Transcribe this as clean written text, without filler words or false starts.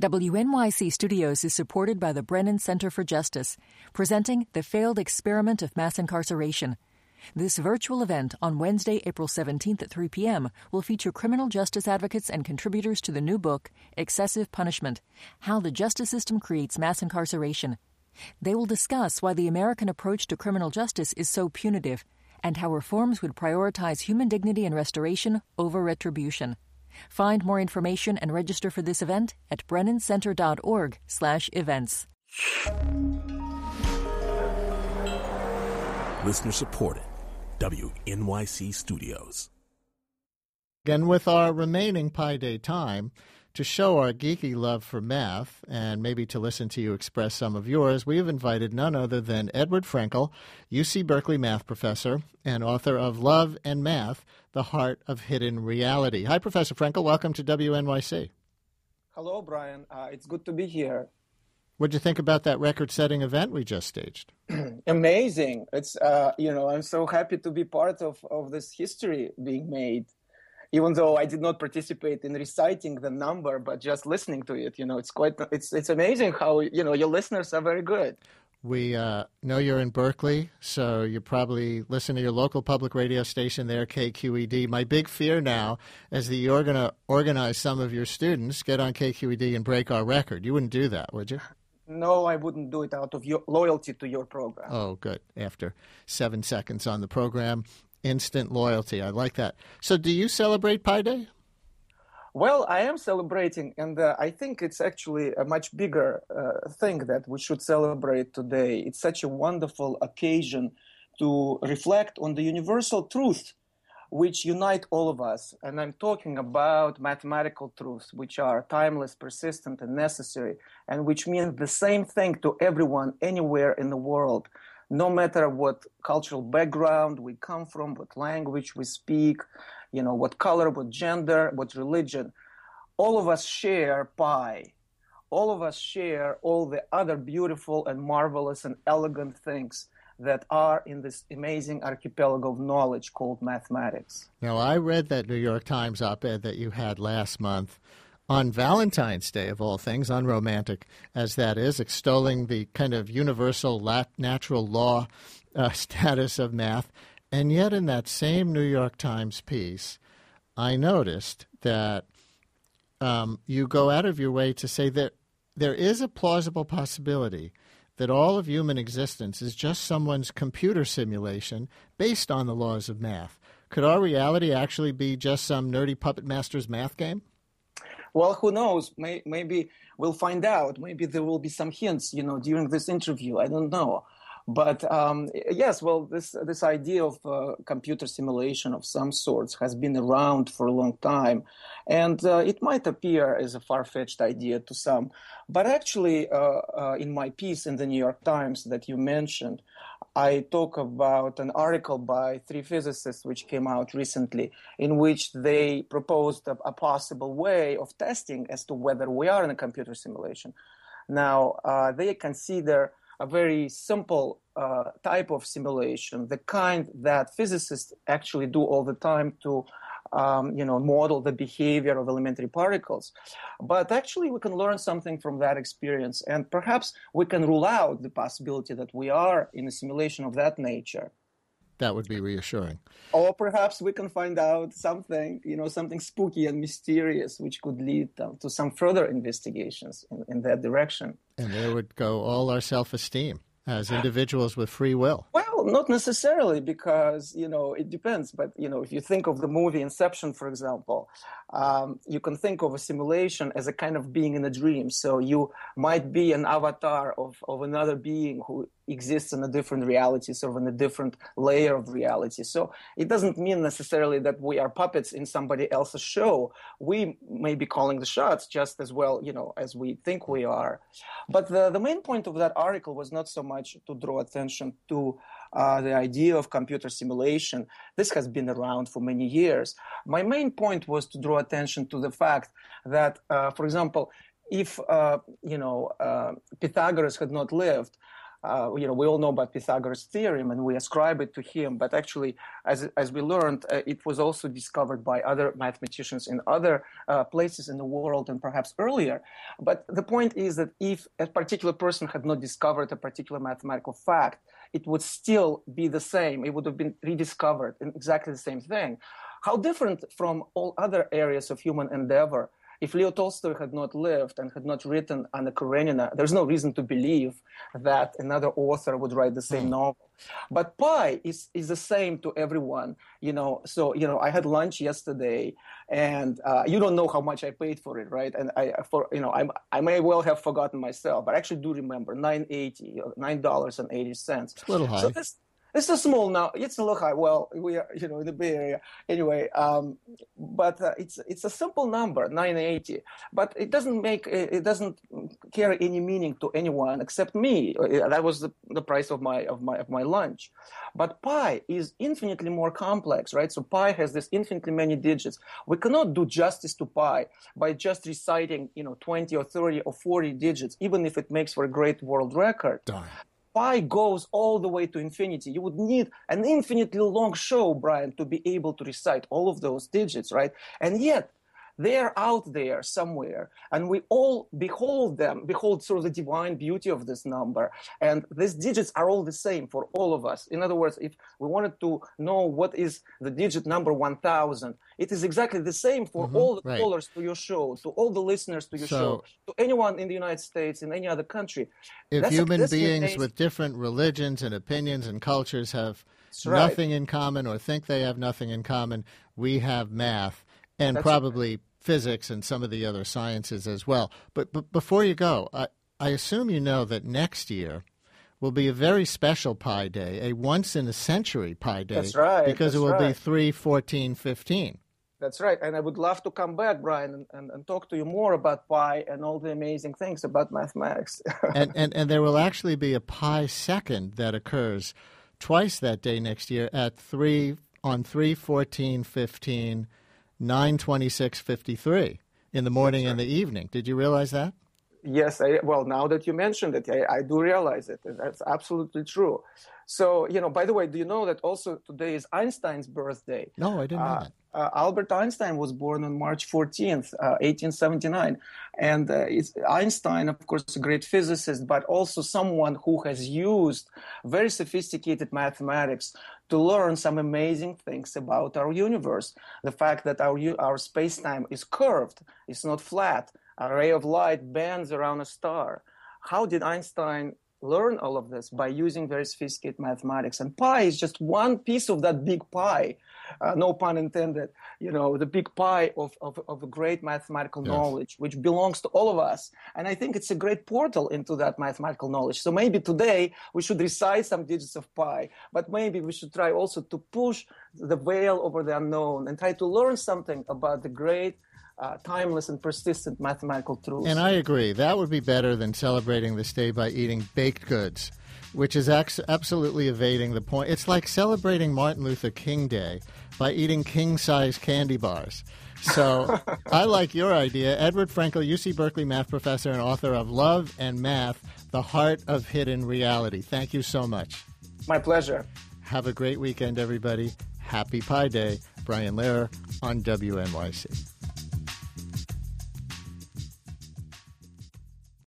WNYC Studios is supported by the Brennan Center for Justice, presenting The Failed Experiment of Mass Incarceration. This virtual event on Wednesday, April 17th at 3 p.m. will feature criminal justice advocates and contributors to the new book, Excessive Punishment: How the Justice System Creates Mass Incarceration. They will discuss why the American approach to criminal justice is so punitive and how reforms would prioritize human dignity and restoration over retribution. Find more information and register for this event at brennancenter.org/events. Listener supported. WNYC Studios. Again, with our remaining Pi Day time, to show our geeky love for math and maybe to listen to you express some of yours, we have invited none other than Edward Frenkel, UC Berkeley math professor and author of Love and Math, The Heart of Hidden Reality. Hi, Professor Frenkel. Welcome to WNYC. Hello, Brian. It's good to be here. What did you think about that record-setting event we just staged? Amazing. It's, I'm so happy to be part of this history being made. Even though I did not participate in reciting the number, but just listening to it, it's amazing how, your listeners are very good. We know you're in Berkeley, so you probably listen to your local public radio station there, KQED. My big fear now is that you're going to organize some of your students, get on KQED and break our record. You wouldn't do that, would you? No, I wouldn't do it out of your loyalty to your program. Oh, good. After 7 seconds on the program, instant loyalty. I like that. So do you celebrate Pi Day? Well, I am celebrating, and I think it's actually a much bigger thing that we should celebrate today. It's such a wonderful occasion to reflect on the universal truth which unite all of us. And I'm talking about mathematical truths, which are timeless, persistent, and necessary, and which mean the same thing to everyone anywhere in the world, no matter what cultural background we come from, what language we speak, what color, what gender, what religion. All of us share pi. All of us share all the other beautiful and marvelous and elegant things that are in this amazing archipelago of knowledge called mathematics. Now, I read that New York Times op-ed that you had last month on Valentine's Day, of all things, unromantic as that is, extolling the kind of universal natural law status of math. And yet in that same New York Times piece, I noticed that you go out of your way to say that there is a plausible possibility that all of human existence is just someone's computer simulation based on the laws of math. Could our reality actually be just some nerdy puppet master's math game? Well, who knows? Maybe we'll find out. Maybe there will be some hints, during this interview. I don't know. But yes, well, this idea of computer simulation of some sorts has been around for a long time, and it might appear as a far-fetched idea to some. But actually, in my piece in the New York Times that you mentioned, I talk about an article by 3 physicists which came out recently, in which they proposed a possible way of testing as to whether we are in a computer simulation. Now, they consider a very simple type of simulation, the kind that physicists actually do all the time to, model the behavior of elementary particles. But actually, we can learn something from that experience, and perhaps we can rule out the possibility that we are in a simulation of that nature. That would be reassuring. Or perhaps we can find out something, something spooky and mysterious, which could lead to some further investigations in that direction. And there would go all our self-esteem as individuals with free will. Well, not necessarily, because, it depends. But, if you think of the movie Inception, for example, you can think of a simulation as a kind of being in a dream. So you might be an avatar of another being who exists in a different reality, sort of in a different layer of reality. So it doesn't mean necessarily that we are puppets in somebody else's show. We may be calling the shots just as well, as we think we are. But the main point of that article was not so much to draw attention to the idea of computer simulation. This has been around for many years. My main point was to draw attention to the fact that, for example, if Pythagoras had not lived, we all know about Pythagoras' theorem, and we ascribe it to him. But actually, as we learned, it was also discovered by other mathematicians in other places in the world, and perhaps earlier. But the point is that if a particular person had not discovered a particular mathematical fact, it would still be the same. It would have been rediscovered in exactly the same thing. How different from all other areas of human endeavor. If Leo Tolstoy had not lived and had not written Anna Karenina, there's no reason to believe that another author would write the same novel. But pi is the same to everyone, So, I had lunch yesterday, and you don't know how much I paid for it, right? And I may well have forgotten myself, but I actually do remember $9.80. It's a little high. So it's a small now. It's a little high. Well, we are, in the Bay Area anyway. But it's a simple number, 980. But it doesn't carry any meaning to anyone except me. That was the price of my lunch. But pi is infinitely more complex, right? So pi has this infinitely many digits. We cannot do justice to pi by just reciting, 20 or 30 or 40 digits, even if it makes for a great world record. Darn. Pi goes all the way to infinity. You would need an infinitely long show, Brian, to be able to recite all of those digits, right? And yet, they're out there somewhere, and we all behold sort of the divine beauty of this number. And these digits are all the same for all of us. In other words, if we wanted to know what is the digit number 1,000, it is exactly the same for all the callers to your show, to all the listeners to your show, to anyone in the United States, in any other country. If human beings with different religions and opinions and cultures have nothing in common or think they have nothing in common, we have math. And probably physics and some of the other sciences as well. But before you go, I assume you know that next year will be a very special Pi Day, a once-in-a-century Pi Day. That's right. Because it will be 3/14/15. That's right. And I would love to come back, Brian, and talk to you more about pi and all the amazing things about mathematics. and there will actually be a Pi second that occurs twice that day next year at 3/14/15. 9:26:53 in the morning and the evening. Did you realize that? Yes. Now that you mentioned it, I do realize it. That's absolutely true. So, by the way, do you know that also today is Einstein's birthday? No, I didn't know that. Albert Einstein was born on March 14th, 1879. And Einstein, of course, a great physicist, but also someone who has used very sophisticated mathematics to learn some amazing things about our universe. The fact that our space-time is curved, it's not flat. A ray of light bends around a star. How did Einstein learn all of this? By using very sophisticated mathematics. And pi is just one piece of that big pie, no pun intended, the big pie of a great mathematical knowledge, which belongs to all of us. And I think it's a great portal into that mathematical knowledge. So maybe today we should recite some digits of pi, but maybe we should try also to push the veil over the unknown and try to learn something about the great timeless and persistent mathematical truths. And I agree. That would be better than celebrating this day by eating baked goods, which is absolutely evading the point. It's like celebrating Martin Luther King Day by eating king-size candy bars. So I like your idea. Edward Frenkel, UC Berkeley math professor and author of Love and Math, The Heart of Hidden Reality. Thank you so much. My pleasure. Have a great weekend, everybody. Happy Pi Day. Brian Lehrer on WNYC.